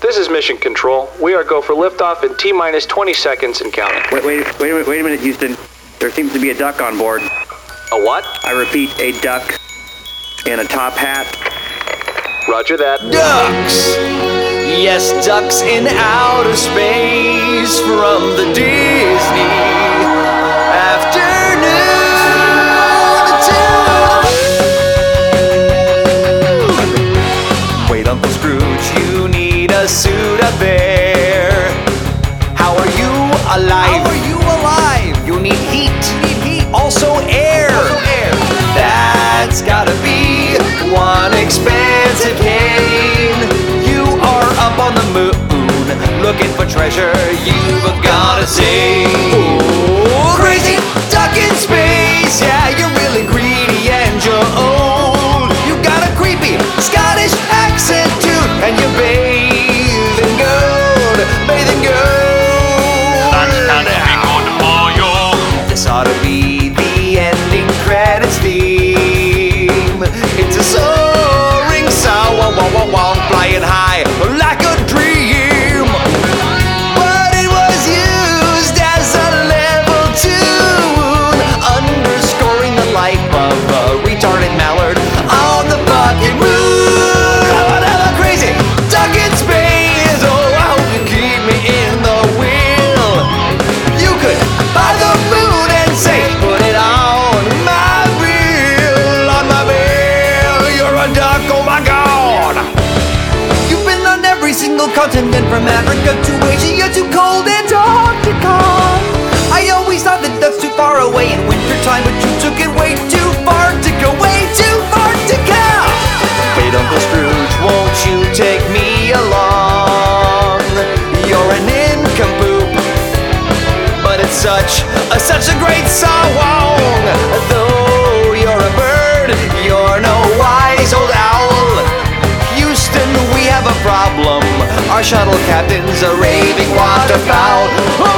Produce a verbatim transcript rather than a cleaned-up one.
This is Mission Control. We are go for liftoff in T minus twenty seconds and counting. Wait, wait, wait a minute, wait a minute, Houston. There seems to be a duck on board. A what? I repeat, a duck in a top hat. Roger that. Ducks! Yes, ducks in outer space from the Disney afternoon. Wait, Uncle Scrooge, you need a suit up there. How are you alive? How are you alive? You need heat. You need heat. Also air. Also air. That's gotta be one expensive cane. You are up on the moon, looking for treasure. You've gotta say, oh, crazy duck in space. Yeah, you're really greedy and you're old. You got a creepy Scottish accent too, and you bathe in gold, bathe in gold. That's kinda big good for you. This ought to be the ending credits theme. It's a soaring sound, wow, wow, wow, wow, flying high like a dream. But it was used as a level tune, underscoring the life of a retarded mallard on the fucking moon. Whatever, crazy duck in space. Oh, I hope you keep me in the wheel. You could buy the moon and say, put it on my bill, on my bill. You're a duck, oh my god. You've been on every single continent from Africa to Asia to cold Antarctica. I always thought that that's too far away in wintertime, but you took it way too far to go, way too far to go. Wait, Uncle Scrooge, won't you take me along? You're an nincompoop, but it's such a, such a great song. Though you're a bird, you're no wise old owl. Houston, we have a problem. Our shuttle captain's a raving waterfowl.